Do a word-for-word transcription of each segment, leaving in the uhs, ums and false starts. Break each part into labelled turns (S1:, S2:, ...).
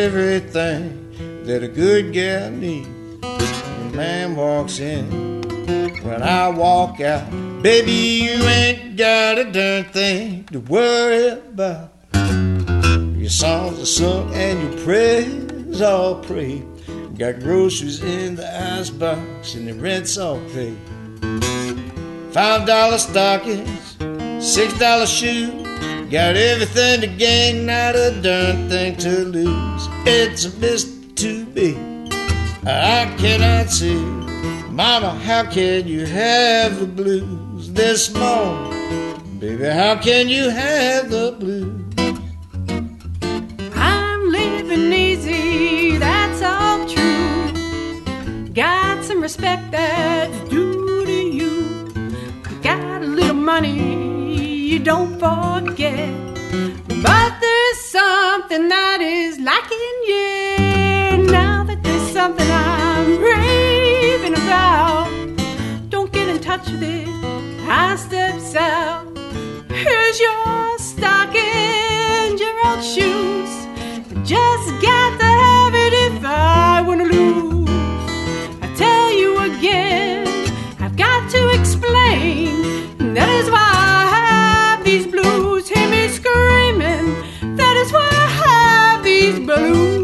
S1: everything that a good gal needs. When a man walks in, when I walk out, baby, you ain't got a darn thing to worry about. Your songs are sung and your prayers all prayed. Got groceries in the icebox and the rent's all paid. Five dollar stockings, six dollar shoes. Got everything to gain, not a darn thing to lose. It's a bit too big, I cannot see. Mama, how can you have the blues this morning? Baby, how can you have the blues?
S2: I'm living easy, that's all true. Got some respect that's due to you. Got a little money, you don't forget. But there's something that is lacking, yeah. Now that there's something I'm raving about, don't get in touch with it, I step south. Here's your stockings, your old shoes. Just got to have it if I want to lose. I tell you again, I've got to explain. That is why I have these blues. Hear me screaming. That is why I have these blues.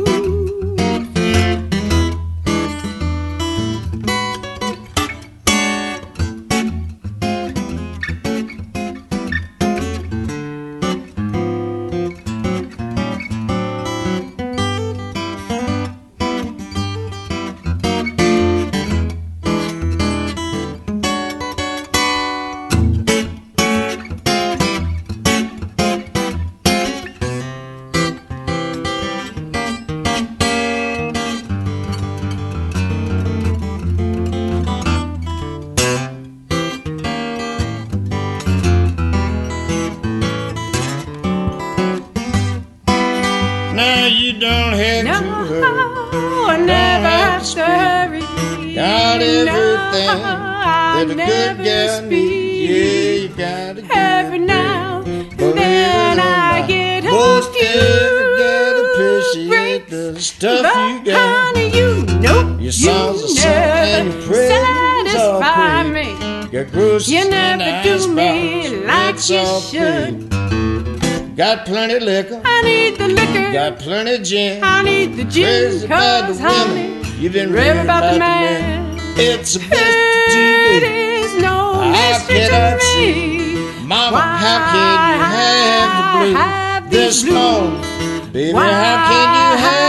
S1: Now you don't have
S2: No,
S1: to hurry.
S2: I never have to hurry.
S1: Got everything
S2: No,
S1: that a
S2: I
S1: good
S2: never
S1: gal
S2: speak.
S1: needs. Yeah, you gotta give
S2: Every now and then I get
S1: most
S2: a few
S1: every gal appreciate
S2: breaks,
S1: the stuff
S2: but
S1: you got.
S2: honey, you know
S1: Your songs
S2: you
S1: are sung and your
S2: never
S1: prayers all
S2: satisfy
S1: prayed.
S2: me.
S1: Your groceries
S2: You
S1: in
S2: never
S1: the
S2: do
S1: icebox,
S2: me like
S1: rent's
S2: you
S1: all
S2: should.
S1: paid. Got plenty of liquor,
S2: I need the liquor,
S1: got plenty of gin.
S2: I need the gin,
S1: Crazy about the
S2: cause honey,
S1: women, you've been
S2: rave
S1: raving
S2: about the
S1: about the
S2: man.
S1: man. It's a bit
S2: It
S1: too big.
S2: is no
S1: I
S2: mystery
S1: cannot
S2: to
S1: see.
S2: me.
S1: Mama,
S2: Why
S1: how can you have the
S2: I
S1: blues
S2: have
S1: this
S2: these blues?
S1: morning? Baby,
S2: Why
S1: how can you have